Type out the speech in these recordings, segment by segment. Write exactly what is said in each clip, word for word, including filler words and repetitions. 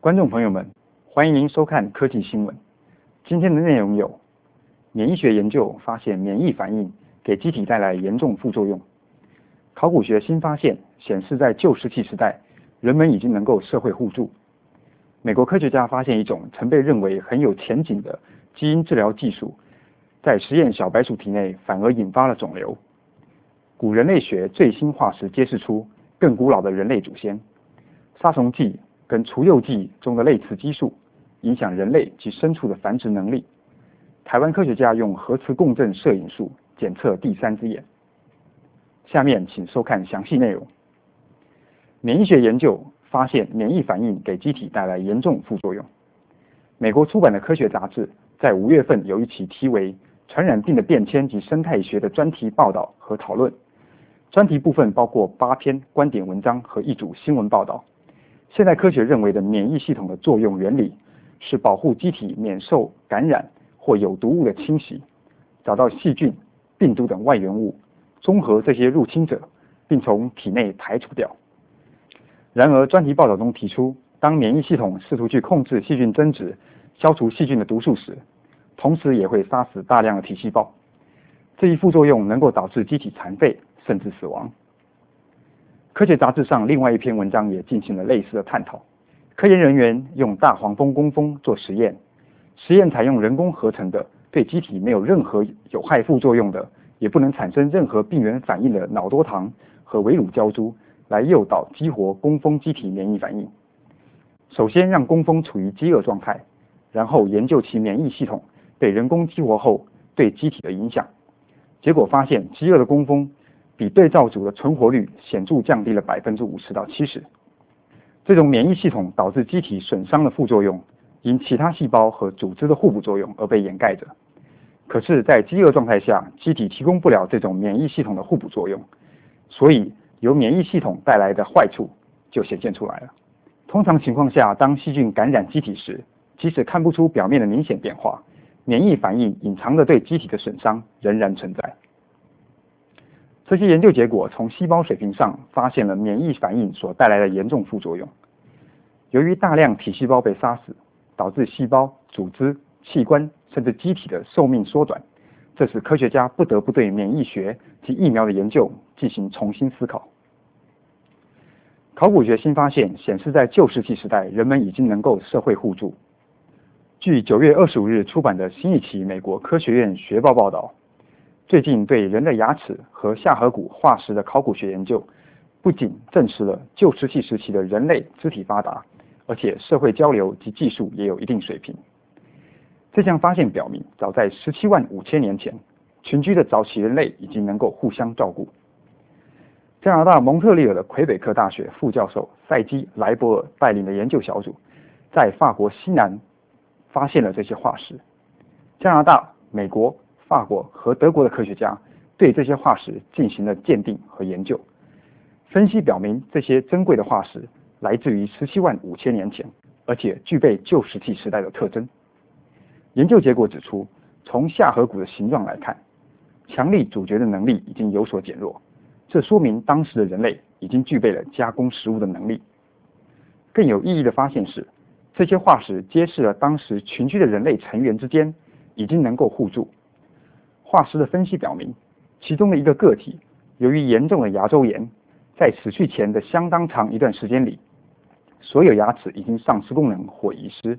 观众朋友们，欢迎您收看科技新闻。今天的内容有：免疫学研究发现免疫反应给机体带来严重副作用；考古学新发现显示，在旧石器时代，人们已经能够社会互助；美国科学家发现一种曾被认为很有前景的基因治疗技术，在实验小白鼠体内反而引发了肿瘤；古人类学最新化石揭示出更古老的人类祖先；杀虫剂跟除幼剂中的类似激素影响人类及牲畜的繁殖能力。台湾科学家用核磁共振摄影术检测第三只眼。下面请收看详细内容。免疫学研究发现免疫反应给机体带来严重副作用。美国出版的科学杂志在五月份有一期题为《传染病的变迁及生态学》的专题报道和讨论。专题部分包括八篇观点文章和一组新闻报道。现代科学认为的免疫系统的作用原理是保护机体免受感染或有毒物的侵袭，找到细菌、病毒等外源物，中和这些入侵者，并从体内排除掉。然而，专题报道中提出，当免疫系统试图去控制细菌增殖、消除细菌的毒素时，同时也会杀死大量的体细胞。这一副作用能够导致机体残废，甚至死亡。科学杂志上另外一篇文章也进行了类似的探讨。科研人员用大黄蜂工蜂做实验，实验采用人工合成的，对机体没有任何有害副作用的，也不能产生任何病原反应的脑多糖和围乳胶珠，来诱导激活工蜂机体免疫反应。首先让工蜂处于饥饿状态，然后研究其免疫系统被人工激活后对机体的影响。结果发现，饥饿的工蜂比对照组的存活率显著降低了百分之五十到七十。这种免疫系统导致机体损伤的副作用，因其他细胞和组织的互补作用而被掩盖着。可是，在饥饿状态下，机体提供不了这种免疫系统的互补作用，所以由免疫系统带来的坏处就显现出来了。通常情况下，当细菌感染机体时，即使看不出表面的明显变化，免疫反应隐藏着对机体的损伤仍然存在。这些研究结果从细胞水平上发现了免疫反应所带来的严重副作用。由于大量体细胞被杀死，导致细胞、组织、器官甚至机体的寿命缩短，这使科学家不得不对免疫学及疫苗的研究进行重新思考。考古学新发现显示，在旧石器时代，人们已经能够社会互助。据九月二十五日出版的新一期美国科学院学报报道，最近对人的牙齿和下颌骨化石的考古学研究，不仅证实了旧石器时期的人类肢体发达，而且社会交流及技术也有一定水平。这项发现表明，早在十七万五千年前，群居的早期人类已经能够互相照顾。加拿大蒙特利尔的魁北克大学副教授赛基·莱博尔带领的研究小组，在法国西南发现了这些化石。加拿大、美国、法国和德国的科学家对这些化石进行了鉴定和研究，分析表明这些珍贵的化石来自于十七万五千年前，而且具备旧石器时代的特征。研究结果指出，从下颌骨的形状来看，强力咀嚼的能力已经有所减弱，这说明当时的人类已经具备了加工食物的能力。更有意义的发现是，这些化石揭示了当时群居的人类成员之间已经能够互助。化石的分析表明，其中的一个个体由于严重的牙周炎，在死去前的相当长一段时间里，所有牙齿已经丧失功能或遗失。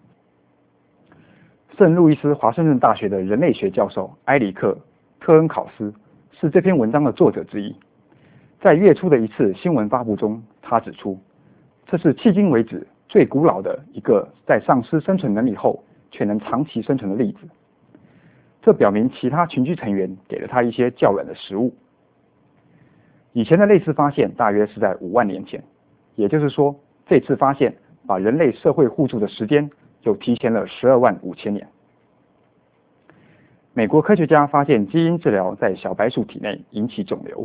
圣路易斯华盛顿大学的人类学教授埃里克·特恩考斯是这篇文章的作者之一。在月初的一次新闻发布中，他指出，这是迄今为止最古老的一个在丧失生存能力后却能长期生存的例子。这表明其他群居成员给了他一些较软的食物。以前的类似发现大约是在五万年前，也就是说，这次发现把人类社会互助的时间又提前了十二万五千年。美国科学家发现基因治疗在小白鼠体内引起肿瘤。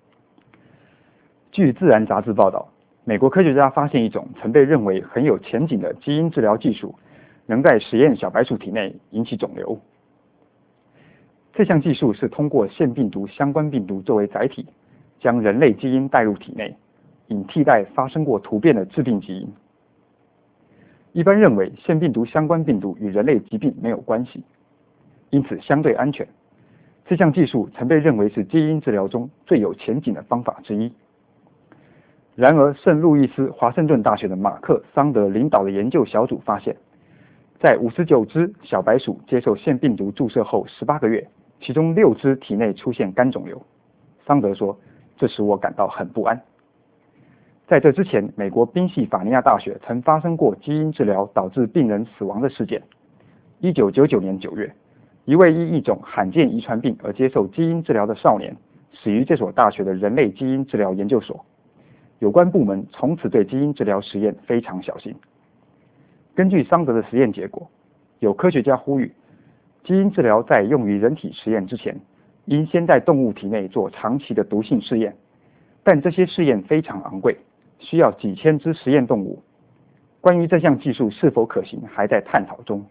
据《自然》杂志报道，美国科学家发现一种曾被认为很有前景的基因治疗技术，能在实验小白鼠体内引起肿瘤。这项技术是通过腺病毒相关病毒作为载体，将人类基因带入体内，以替代发生过突变的致病基因。 一般认为腺病毒相关病毒与人类疾病没有关系，因此相对安全。这项技术曾被认为是基因治疗中最有前景的方法之一。然而，圣路易斯华盛顿大学的马克·桑德领导的研究小组发现，在五十九只小白鼠接受腺病毒注射后十八个月，其中六只体内出现肝肿瘤。桑德说：“这使我感到很不安。”在这之前，美国宾夕法尼亚大学曾发生过基因治疗导致病人死亡的事件。一九九九年九月，一位因一种罕见遗传病而接受基因治疗的少年死于这所大学的人类基因治疗研究所。有关部门从此对基因治疗实验非常小心。根据桑德的实验结果，有科学家呼吁，基因治疗在用于人体实验之前，应先在动物体内做长期的毒性试验，但这些试验非常昂贵，需要几千只实验动物。关于这项技术是否可行，还在探讨中。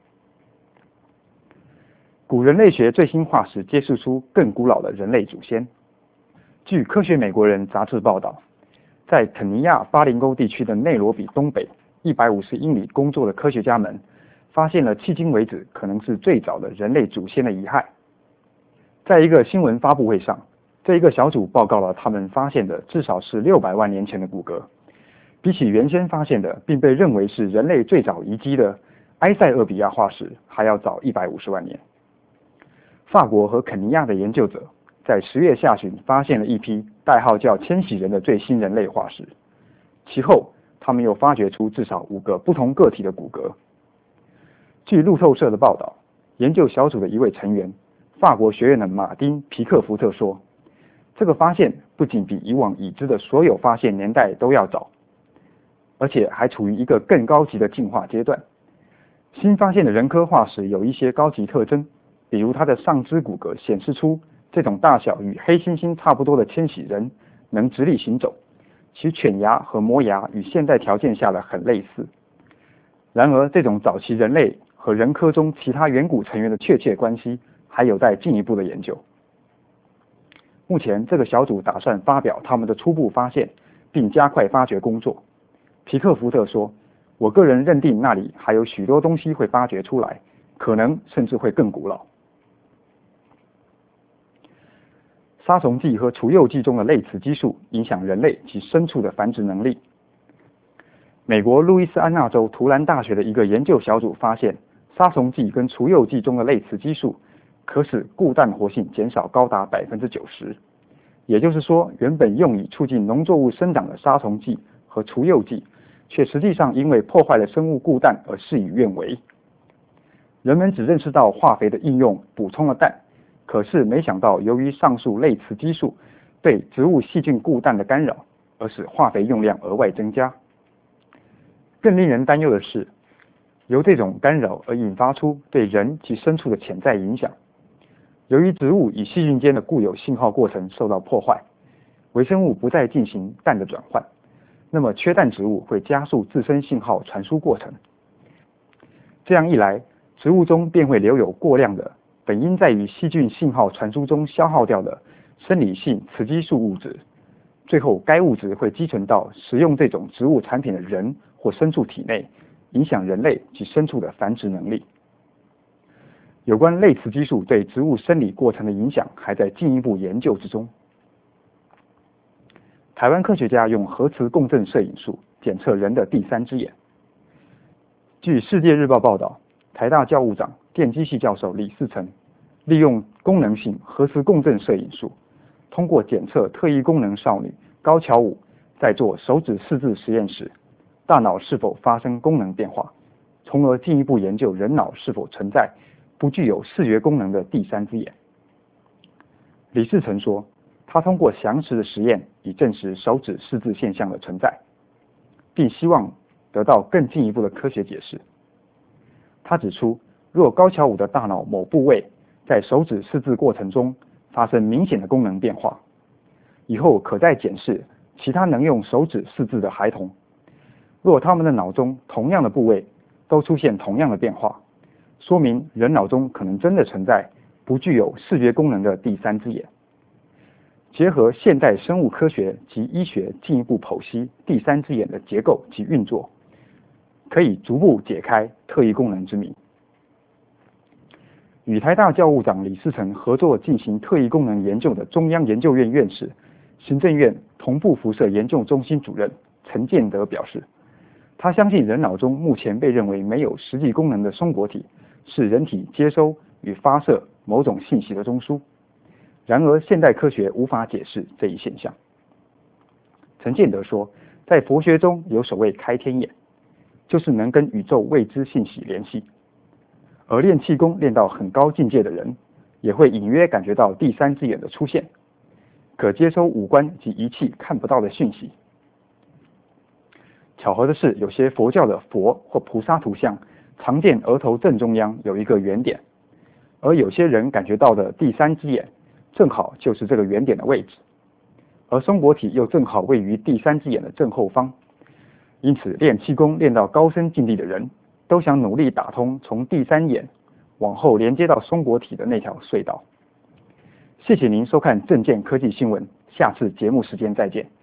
古人类学最新化石揭示出更古老的人类祖先。据《科学美国人》杂志报道，在肯尼亚巴林沟地区的内罗比东北一百五十英里工作的科学家们，发现了迄今为止可能是最早的人类祖先的遗骸。在一个新闻发布会上，这一个小组报告了他们发现的至少是六百万年前的骨骼，比起原先发现的并被认为是人类最早遗迹的埃塞俄比亚化石还要早一百五十万年。法国和肯尼亚的研究者在十月下旬发现了一批代号叫千禧人的最新人类化石，其后他们又发掘出至少五个不同个体的骨骼。据路透社的报道，研究小组的一位成员，法国学院的马丁·皮克福特说，这个发现不仅比以往已知的所有发现年代都要早，而且还处于一个更高级的进化阶段。新发现的人科化石有一些高级特征，比如它的上肢骨骼显示出这种大小与黑猩猩差不多的千禧人能直立行走，其犬牙和磨牙与现代条件下的很类似。然而，这种早期人类和人科中其他远古成员的确切关系还有待进一步的研究。目前，这个小组打算发表他们的初步发现，并加快发掘工作。皮克福特说：“我个人认定那里还有许多东西会发掘出来，可能甚至会更古老。”杀虫剂和除幼剂中的类雌激素影响人类及牲畜的繁殖能力。美国路易斯安那州图兰大学的一个研究小组发现，杀虫剂跟除幼剂中的类雌激素可使固氮活性减少高达 百分之九十。 也就是说，原本用以促进农作物生长的杀虫剂和除幼剂，却实际上因为破坏了生物固氮而事与愿违。人们只认识到化肥的应用补充了氮，可是没想到由于上述类雌激素对植物细菌固氮的干扰，而使化肥用量额外增加。更令人担忧的是，由这种干扰而引发出对人及牲畜的潜在影响。由于植物与细菌间的固有信号过程受到破坏，微生物不再进行氮的转换，那么缺氮植物会加速自身信号传输过程。这样一来，植物中便会留有过量的本应在于细菌信号传输中消耗掉的生理性雌激素物质，最后该物质会积存到食用这种植物产品的人或牲畜体内，影响人类及牲畜的繁殖能力。有关类雌激素对植物生理过程的影响还在进一步研究之中。台湾科学家用核磁共振摄影术检测人的第三只眼。据《世界日报》报道，台大教务长、电机系教授李嗣涔利用功能性核磁共振摄影术，通过检测特异功能少女高桥舞在做手指识字实验时，大脑是否发生功能变化，从而进一步研究人脑是否存在不具有视觉功能的第三只眼。李嗣涔说，他通过详实的实验以证实手指识字现象的存在，并希望得到更进一步的科学解释。他指出，若高桥舞的大脑某部位在手指识字过程中发生明显的功能变化，以后可再检视其他能用手指识字的孩童，若他们的脑中同样的部位都出现同样的变化，说明人脑中可能真的存在不具有视觉功能的第三只眼。结合现代生物科学及医学进一步剖析第三只眼的结构及运作， 可以逐步解开特异功能之谜。与台大教务长李嗣涔合作进行特异功能研究的中央研究院院士、行政院同步辐射研究中心主任陈建德表示，他相信人脑中目前被认为没有实际功能的松果体是人体接收与发射某种信息的中枢。然而，现代科学无法解释这一现象。陈建德说，在佛学中有所谓开天眼，就是能跟宇宙未知信息联系。而练气功练到很高境界的人，也会隐约感觉到第三只眼的出现，可接收五官及仪器看不到的讯息。巧合的是，有些佛教的佛或菩萨图像，常见额头正中央有一个圆点，而有些人感觉到的第三只眼，正好就是这个圆点的位置，而松果体又正好位于第三只眼的正后方。因此，练气功练到高深境地的人，都想努力打通从第三眼往后连接到松果体的那条隧道。谢谢您收看正见科技新闻，下次节目时间再见。